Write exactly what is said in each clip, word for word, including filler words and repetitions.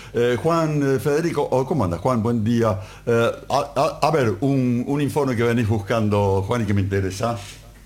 Eh, Juan, eh, Federico, oh, ¿cómo andas, Juan? Buen día. Eh, a, a, a ver, un, un informe que venís buscando, Juan, y que me interesa.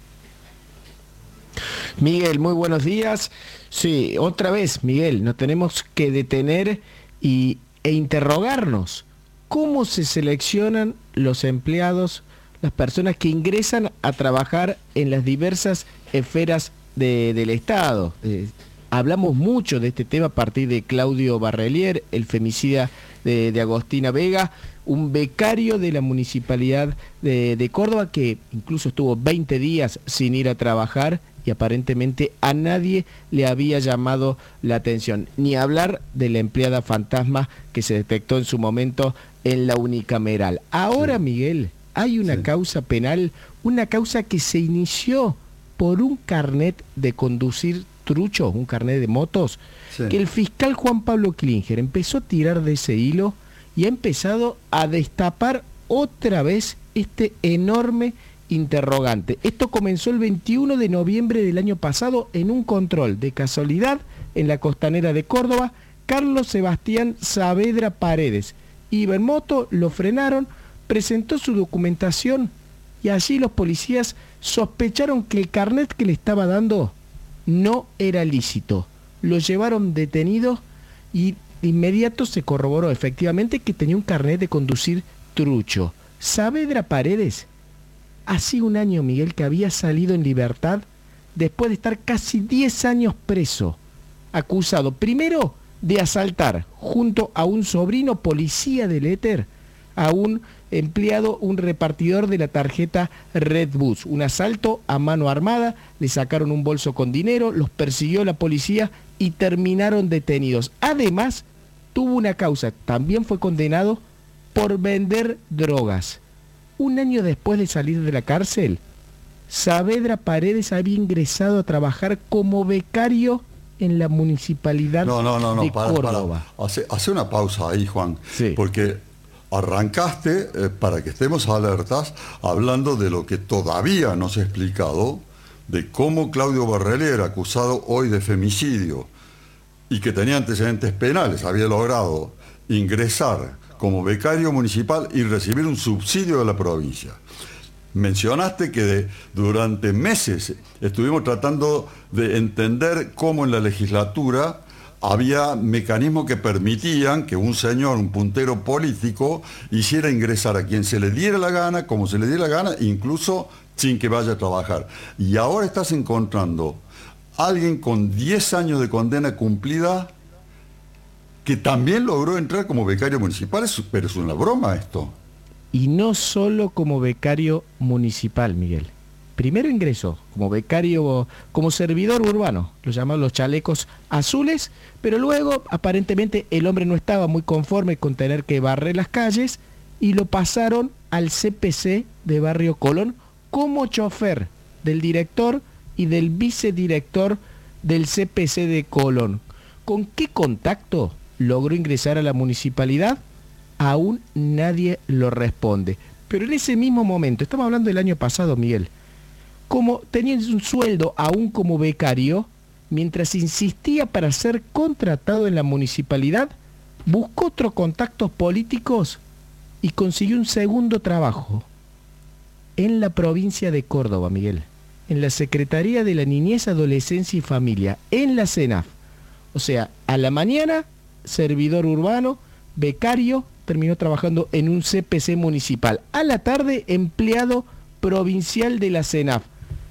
Miguel, muy buenos días. Sí, otra vez, Miguel, nos tenemos que detener y, e interrogarnos. ¿Cómo se seleccionan los empleados, las personas que ingresan a trabajar en las diversas esferas de, del Estado? Eh, hablamos mucho de este tema a partir de Claudio Barrelier, el femicida de, de Agostina Vega, un becario de la Municipalidad de, de Córdoba que incluso estuvo veinte días sin ir a trabajar y aparentemente a nadie le había llamado la atención. Ni hablar de la empleada fantasma que se detectó en su momento en la unicameral. Ahora, sí. Miguel, hay una sí. causa penal, una causa que se inició por un carnet de conducir trucho, un carnet de motos, sí. que el fiscal Juan Pablo Klinger empezó a tirar de ese hilo y ha empezado a destapar otra vez este enorme interrogante. Esto comenzó el veintiuno de noviembre del año pasado en un control de casualidad en la costanera de Córdoba. Carlos Sebastián Saavedra Paredes iba en moto, lo frenaron, presentó su documentación y allí los policías sospecharon que el carnet que le estaba dando no era lícito. Lo llevaron detenido y de inmediato se corroboró efectivamente que tenía un carnet de conducir trucho. Saavedra Paredes, hacía un año, Miguel, que había salido en libertad después de estar casi diez años preso, acusado primero de asaltar junto a un sobrino policía del éter a un empleado, un repartidor de la tarjeta Redbus, un asalto a mano armada, le sacaron un bolso con dinero, los persiguió la policía y terminaron detenidos. Además, tuvo una causa, también fue condenado por vender drogas. Un año después de salir de la cárcel, Saavedra Paredes había ingresado a trabajar como becario en la Municipalidad no, no, no, no, de para, Córdoba. Para. Hace, hace una pausa ahí, Juan, sí. porque arrancaste, eh, para que estemos alertas, hablando de lo que todavía no se ha explicado, de cómo Claudio Barrelier, acusado hoy de femicidio y que tenía antecedentes penales, había logrado ingresar como becario municipal y recibir un subsidio de la provincia. Mencionaste que de, durante meses estuvimos tratando de entender cómo en la legislatura había mecanismos que permitían que un señor, un puntero político, hiciera ingresar a quien se le diera la gana, como se le diera la gana, incluso sin que vaya a trabajar. Y ahora estás encontrando a alguien con diez años de condena cumplida que también logró entrar como becario municipal, pero es una broma esto. Y no solo como becario municipal, Miguel. Primero ingresó como becario, como servidor urbano, lo llamaban los chalecos azules, pero luego aparentemente el hombre no estaba muy conforme con tener que barrer las calles y lo pasaron al C P C de Barrio Colón como chofer del director y del vicedirector del C P C de Colón. ¿Con qué contacto logró ingresar a la municipalidad? Aún nadie lo responde. Pero en ese mismo momento, estamos hablando del año pasado, Miguel, como tenía un sueldo aún como becario, mientras insistía para ser contratado en la municipalidad, buscó otros contactos políticos y consiguió un segundo trabajo en la provincia de Córdoba, Miguel, en la Secretaría de la Niñez, Adolescencia y Familia, en la CENAF. O sea, a la mañana, servidor urbano, becario, terminó trabajando en un C P C municipal. A la tarde, empleado provincial de la CENAF.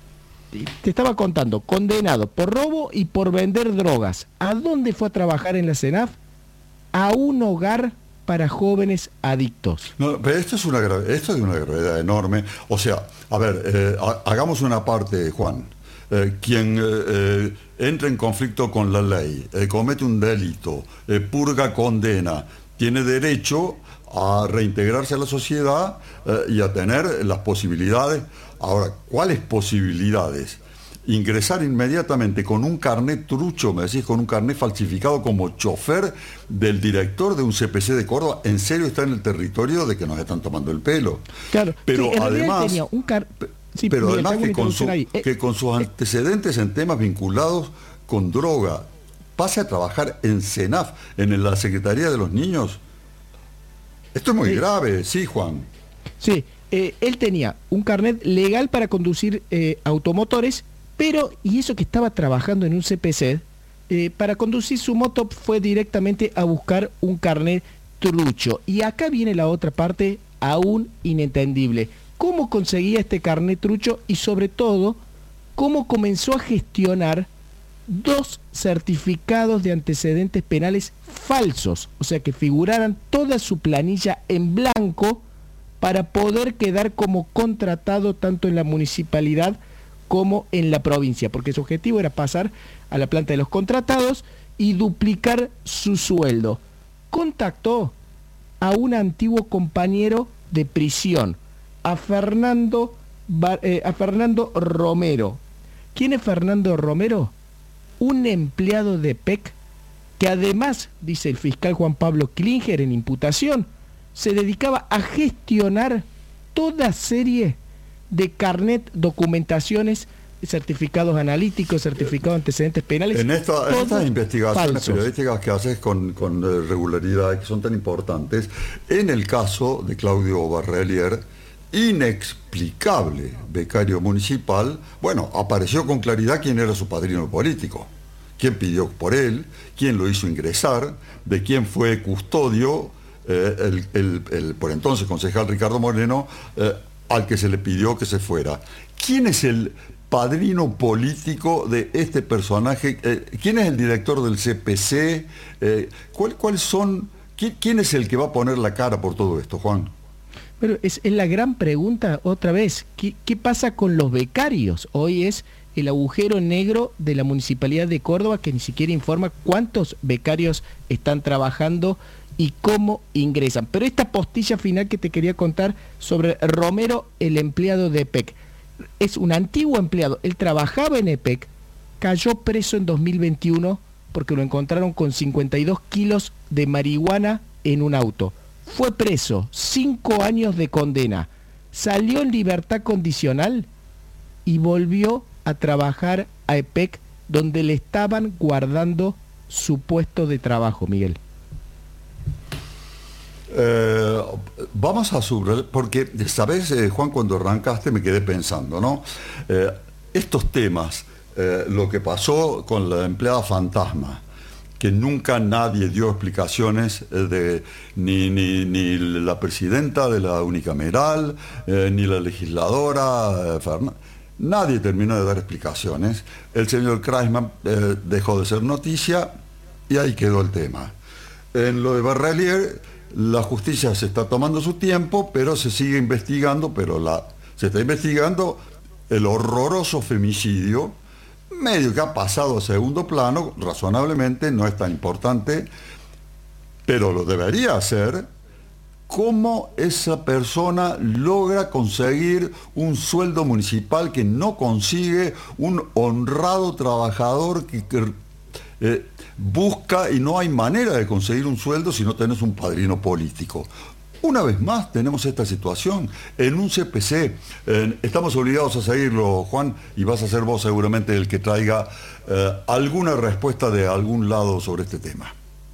Te estaba contando, condenado por robo y por vender drogas. ¿A dónde fue a trabajar en la CENAF? A un hogar para jóvenes adictos. No, pero esto es una esto es una gravedad enorme. O sea, a ver, eh, hagamos una parte, Juan. Eh, quien eh, eh, entra en conflicto con la ley, eh, comete un delito, eh, purga condena, tiene derecho a reintegrarse a la sociedad eh, y a tener las posibilidades. Ahora, ¿cuáles posibilidades? Ingresar inmediatamente con un carnet trucho, me decís, con un carnet falsificado como chofer del director de un C P C de Córdoba, ¿en serio está en el territorio de que nos están tomando el pelo? Claro, pero sí, además... tenía un car... Sí, pero mira, además que con, su, eh, que con sus antecedentes en temas vinculados con droga, pase a trabajar en SENAF, en la Secretaría de los Niños. Esto es muy Sí. grave, sí, Juan. Sí, eh, él tenía un carnet legal para conducir eh, automotores, pero, y eso que estaba trabajando en un C P C, eh, para conducir su moto fue directamente a buscar un carnet trucho. Y acá viene la otra parte aún inentendible. ¿Cómo conseguía este carnet trucho? Y sobre todo, ¿cómo comenzó a gestionar dos certificados de antecedentes penales falsos? O sea, que figuraran toda su planilla en blanco para poder quedar como contratado tanto en la municipalidad como en la provincia, porque su objetivo era pasar a la planta de los contratados y duplicar su sueldo. Contactó a un antiguo compañero de prisión, a Fernando, Bar- eh, a Fernando Romero. ¿Quién es Fernando Romero? Un empleado de P E C que además, dice el fiscal Juan Pablo Klinger en imputación, se dedicaba a gestionar toda serie de carnet, documentaciones, certificados analíticos, certificados de antecedentes penales. En, esta, en estas todos investigaciones falsos. periodísticas que haces con, con eh, regularidad, que son tan importantes, en el caso de Claudio Barrelier, inexplicable becario municipal, bueno, apareció con claridad quién era su padrino político, quién pidió por él, quién lo hizo ingresar, de quién fue custodio, eh, el, el, el por entonces concejal Ricardo Moreno, eh, al que se le pidió que se fuera. ¿Quién es el padrino político de este personaje? Eh, ¿Quién es el director del C P C? Eh, ¿cuál, ¿Cuáles son? ¿quién, ¿Quién es el que va a poner la cara por todo esto, Juan? Pero es, es la gran pregunta otra vez. ¿Qué, ¿Qué pasa con los becarios? Hoy es el agujero negro de la Municipalidad de Córdoba, que ni siquiera informa cuántos becarios están trabajando y cómo ingresan. Pero esta postilla final que te quería contar sobre Romero, el empleado de P E C. Es un antiguo empleado. Él trabajaba en E P E C, cayó preso en dos mil veintiuno porque lo encontraron con cincuenta y dos kilos de marihuana en un auto. Fue preso, cinco años de condena, salió en libertad condicional y volvió a trabajar a E P E C, donde le estaban guardando su puesto de trabajo, Miguel. Eh, vamos a subrayar, porque, sabes, eh, Juan, cuando arrancaste me quedé pensando, ¿no? Eh, estos temas, eh, lo que pasó con la empleada fantasma, que nunca nadie dio explicaciones, eh, de, ni, ni, ni la presidenta de la unicameral, eh, ni la legisladora, eh, Fernández. Nadie terminó de dar explicaciones. El señor Kreisman eh, dejó de ser noticia y ahí quedó el tema. En lo de Barrelier, la justicia se está tomando su tiempo, pero se sigue investigando, pero la, se está investigando el horroroso femicidio, medio que ha pasado a segundo plano, razonablemente, no es tan importante, pero lo debería hacer. ¿Cómo esa persona logra conseguir un sueldo municipal que no consigue un honrado trabajador que, que eh, busca, y no hay manera de conseguir un sueldo si no tenés un padrino político? Una vez más tenemos esta situación en un C P C. Eh, estamos obligados a seguirlo, Juan, y vas a ser vos seguramente el que traiga eh, alguna respuesta de algún lado sobre este tema.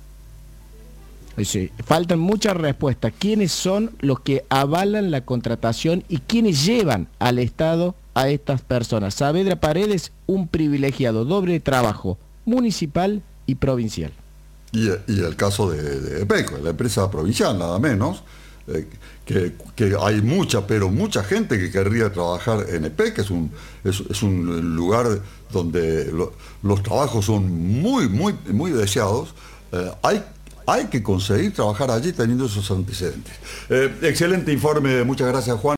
Sí, faltan muchas respuestas. ¿Quiénes son los que avalan la contratación y quiénes llevan al Estado a estas personas? Saavedra Paredes, un privilegiado, doble trabajo, municipal y provincial. Y, y el caso de, de E P E C, la empresa provincial, nada menos, eh, que, que hay mucha, pero mucha gente que querría trabajar en E P E C, que es un, es, es un lugar donde lo, los trabajos son muy, muy, muy deseados. Eh, hay Hay que conseguir trabajar allí teniendo esos antecedentes. Eh, excelente informe, muchas gracias, Juan.